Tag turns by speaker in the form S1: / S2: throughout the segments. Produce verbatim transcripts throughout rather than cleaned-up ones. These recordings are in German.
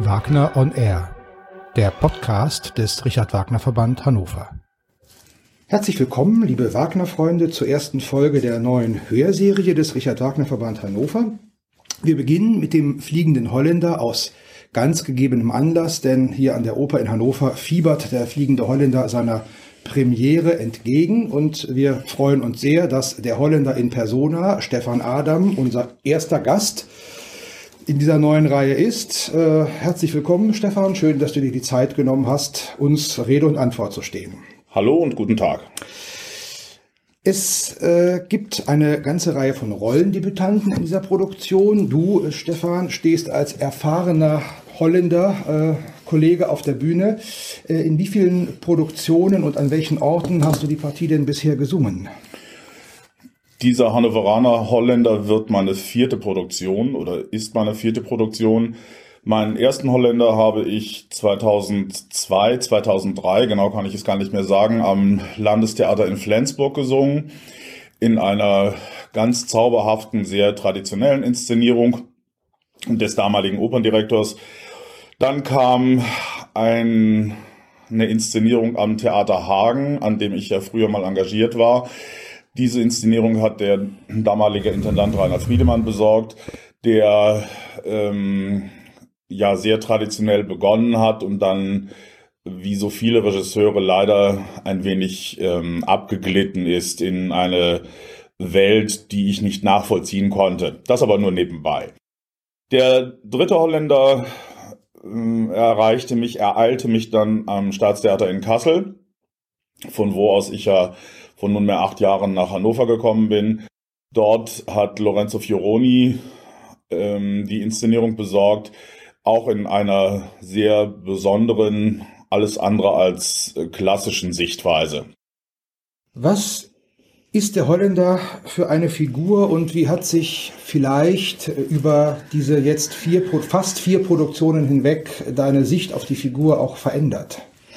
S1: Wagner on Air, der Podcast des Richard-Wagner-Verband Hannover. Herzlich willkommen, liebe Wagner-Freunde, zur ersten Folge der neuen Hörserie des Richard-Wagner-Verband Hannover. Wir beginnen mit dem Fliegenden Holländer aus ganz gegebenem Anlass, denn hier an der Oper in Hannover fiebert der Fliegende Holländer seiner Premiere entgegen und wir freuen uns sehr, dass der Holländer in Persona, Stefan Adam, unser erster Gast in dieser neuen Reihe ist. Äh, herzlich willkommen, Stefan. Schön, dass du dir die Zeit genommen hast, uns Rede und Antwort zu stehen.
S2: Hallo und guten Tag.
S1: Es äh, gibt eine ganze Reihe von Rollendebütanten in dieser Produktion. Du, Stefan, stehst als erfahrener Holländer, äh, Kollege auf der Bühne. Äh, in wie vielen Produktionen und an welchen Orten hast du die Partie denn bisher gesungen?
S2: Dieser Hannoveraner Holländer wird meine vierte Produktion oder ist meine vierte Produktion. Meinen ersten Holländer habe ich zweitausendzwei, zweitausenddrei, genau kann ich es gar nicht mehr sagen, am Landestheater in Flensburg gesungen. In einer ganz zauberhaften, sehr traditionellen Inszenierung des damaligen Operndirektors. Dann kam ein, eine Inszenierung am Theater Hagen, an dem ich ja früher mal engagiert war. Diese Inszenierung hat der damalige Intendant Rainer Friedemann besorgt, der ähm, ja sehr traditionell begonnen hat und dann, wie so viele Regisseure, leider ein wenig ähm, abgeglitten ist in eine Welt, die ich nicht nachvollziehen konnte. Das aber nur nebenbei. Der dritte Holländer äh, erreichte mich, ereilte mich dann am Staatstheater in Kassel, von wo aus ich ja von nunmehr acht Jahren nach Hannover gekommen bin. Dort hat Lorenzo Fioroni ähm, die Inszenierung besorgt, auch in einer sehr besonderen, alles andere als äh, klassischen Sichtweise.
S1: Was ist der Holländer für eine Figur und wie hat sich vielleicht über diese jetzt vier, fast vier Produktionen hinweg deine Sicht auf die Figur auch verändert?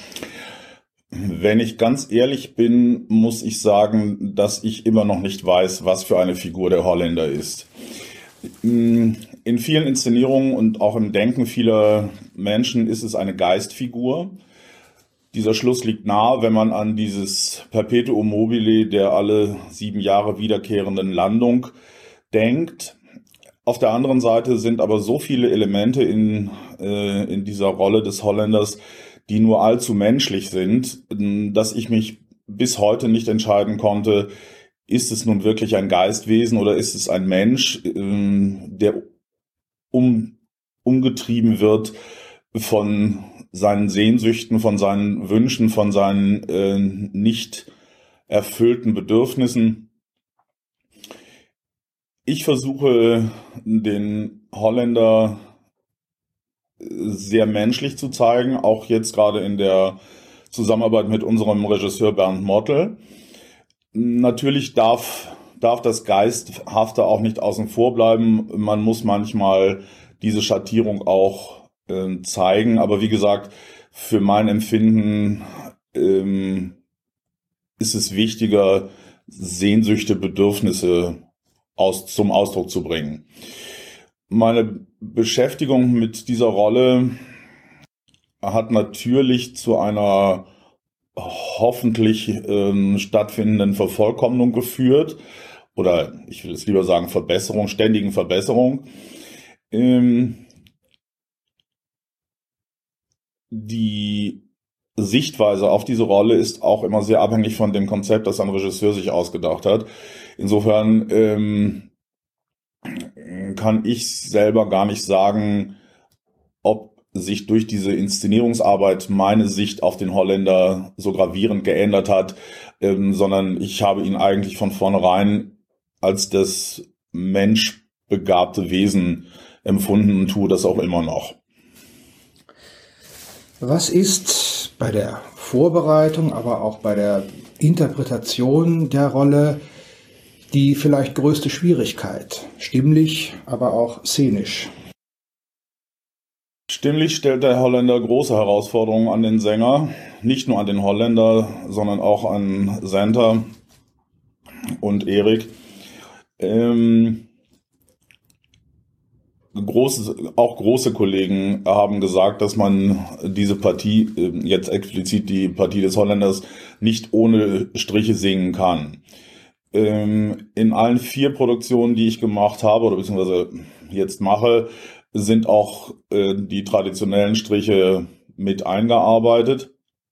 S2: Wenn ich ganz ehrlich bin, muss ich sagen, dass ich immer noch nicht weiß, was für eine Figur der Holländer ist. In vielen Inszenierungen und auch im Denken vieler Menschen ist es eine Geistfigur. Dieser Schluss liegt nahe, wenn man an dieses Perpetuum mobile der alle sieben Jahre wiederkehrenden Landung denkt. Auf der anderen Seite sind aber so viele Elemente in, äh, in dieser Rolle des Holländers, die nur allzu menschlich sind, dass ich mich bis heute nicht entscheiden konnte, ist es nun wirklich ein Geistwesen oder ist es ein Mensch, der um, umgetrieben wird von seinen Sehnsüchten, von seinen Wünschen, von seinen äh, nicht erfüllten Bedürfnissen. Ich versuche, den Holländer sehr menschlich zu zeigen, auch jetzt gerade in der Zusammenarbeit mit unserem Regisseur Bernd Mottl. Natürlich darf, darf das Geisthafte auch nicht außen vor bleiben. Man muss manchmal diese Schattierung auch äh, zeigen, aber wie gesagt, für mein Empfinden ähm, ist es wichtiger, Sehnsüchte, Bedürfnisse aus, zum Ausdruck zu bringen. Meine Beschäftigung mit dieser Rolle hat natürlich zu einer hoffentlich ähm, stattfindenden Vervollkommnung geführt oder ich will es lieber sagen Verbesserung, ständigen Verbesserung. Ähm, die Sichtweise auf diese Rolle ist auch immer sehr abhängig von dem Konzept, das ein Regisseur sich ausgedacht hat. Insofern ähm, kann ich selber gar nicht sagen, ob sich durch diese Inszenierungsarbeit meine Sicht auf den Holländer so gravierend geändert hat, ähm, sondern ich habe ihn eigentlich von vornherein als das menschbegabte Wesen empfunden und tue das auch immer noch.
S1: Was ist bei der Vorbereitung, aber auch bei der Interpretation der Rolle die vielleicht größte Schwierigkeit? Stimmlich, aber auch szenisch.
S2: Stimmlich stellt der Holländer große Herausforderungen an den Sänger. Nicht nur an den Holländer, sondern auch an Senta und Erik. Ähm, große, auch große Kollegen haben gesagt, dass man diese Partie, jetzt explizit die Partie des Holländers, nicht ohne Striche singen kann. In allen vier Produktionen, die ich gemacht habe oder beziehungsweise jetzt mache, sind auch die traditionellen Striche mit eingearbeitet.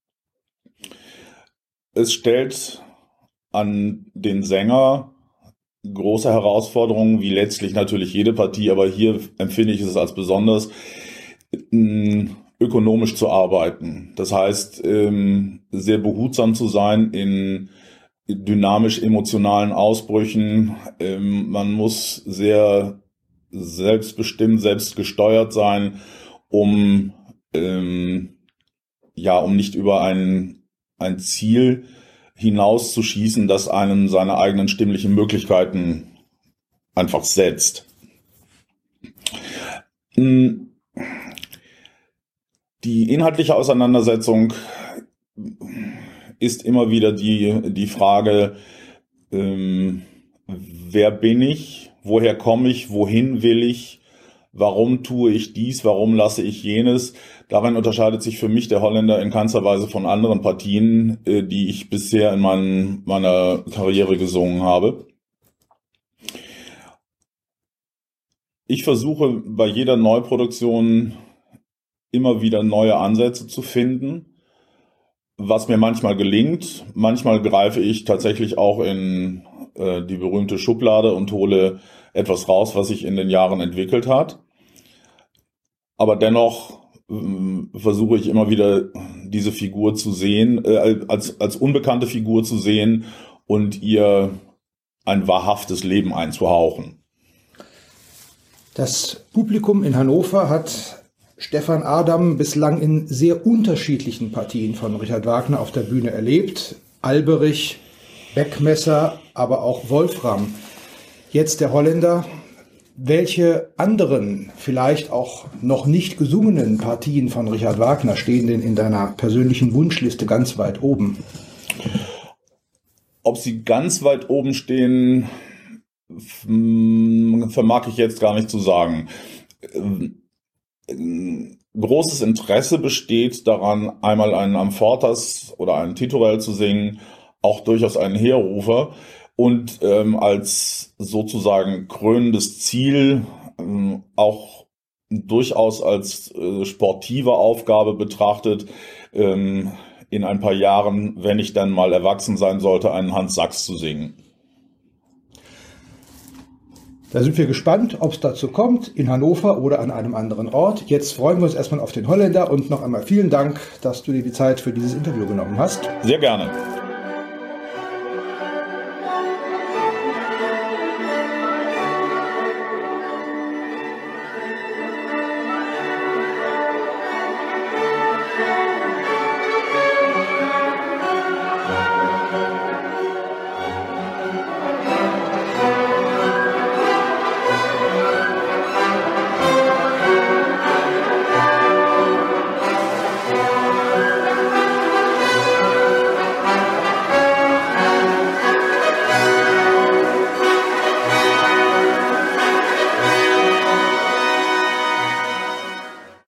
S2: Es stellt an den Sänger große Herausforderungen, wie letztlich natürlich jede Partie, aber hier empfinde ich es als besonders, ökonomisch zu arbeiten. Das heißt, sehr behutsam zu sein in dynamisch-emotionalen Ausbrüchen. Man muss sehr selbstbestimmt, selbstgesteuert sein, um, ja, um nicht über ein, ein Ziel hinauszuschießen, das einem seine eigenen stimmlichen Möglichkeiten einfach setzt. Die inhaltliche Auseinandersetzung ist immer wieder die, die Frage, ähm, wer bin ich, woher komme ich, wohin will ich, warum tue ich dies, warum lasse ich jenes. Darin unterscheidet sich für mich der Holländer in keinster Weise von anderen Partien, äh, die ich bisher in mein, meiner Karriere gesungen habe. Ich versuche bei jeder Neuproduktion immer wieder neue Ansätze zu finden, was mir manchmal gelingt. Manchmal greife ich tatsächlich auch in äh, die berühmte Schublade und hole etwas raus, was sich in den Jahren entwickelt hat. Aber dennoch äh, versuche ich immer wieder diese Figur zu sehen, äh, als, als unbekannte Figur zu sehen und ihr ein wahrhaftes Leben einzuhauchen.
S1: Das Publikum in Hannover hat Stefan Adam bislang in sehr unterschiedlichen Partien von Richard Wagner auf der Bühne erlebt. Alberich, Beckmesser, aber auch Wolfram. Jetzt der Holländer. Welche anderen, vielleicht auch noch nicht gesungenen Partien von Richard Wagner stehen denn in deiner persönlichen Wunschliste ganz weit oben?
S2: Ob sie ganz weit oben stehen, vermag ich jetzt gar nicht zu sagen. Großes Interesse besteht daran, einmal einen Amfortas oder einen Titorel zu singen, auch durchaus einen Heerrufer und ähm, als sozusagen krönendes Ziel ähm, auch durchaus als äh, sportive Aufgabe betrachtet, ähm, in ein paar Jahren, wenn ich dann mal erwachsen sein sollte, einen Hans Sachs zu singen.
S1: Da sind wir gespannt, ob es dazu kommt, in Hannover oder an einem anderen Ort. Jetzt freuen wir uns erstmal auf den Holländer und noch einmal vielen Dank, dass du dir die Zeit für dieses Interview genommen hast.
S2: Sehr gerne.